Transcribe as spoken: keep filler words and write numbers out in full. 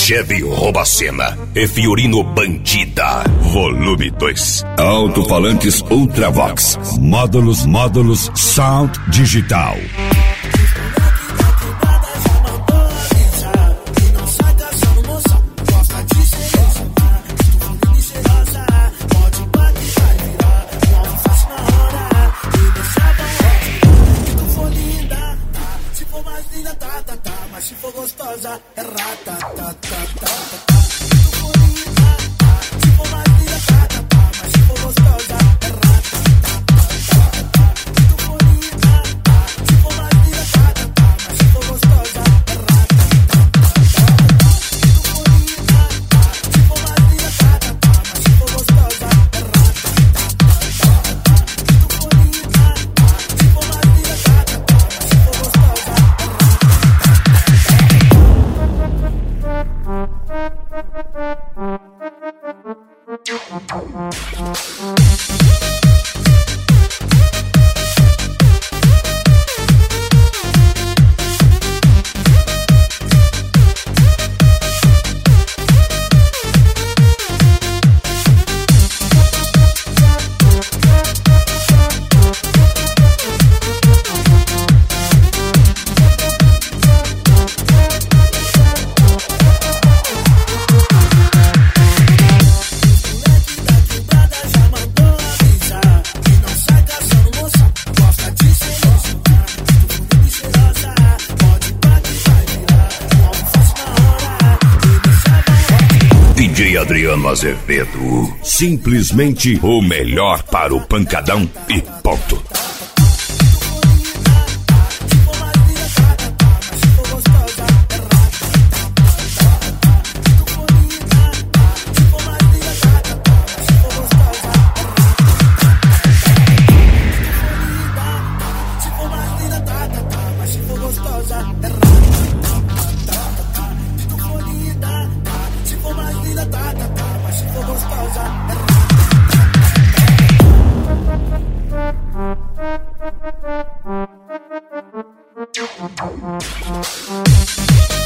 Chevy Robacena e Fiorino Bandida. Volume dois. Alto-falantes Ultravox. Módulos, módulos, sound digital. Se for gostosa, é rata, tá, tá, tá, tá. D J Adriano Azevedo. Simplesmente o melhor para o pancadão e ponto. We'll be right back.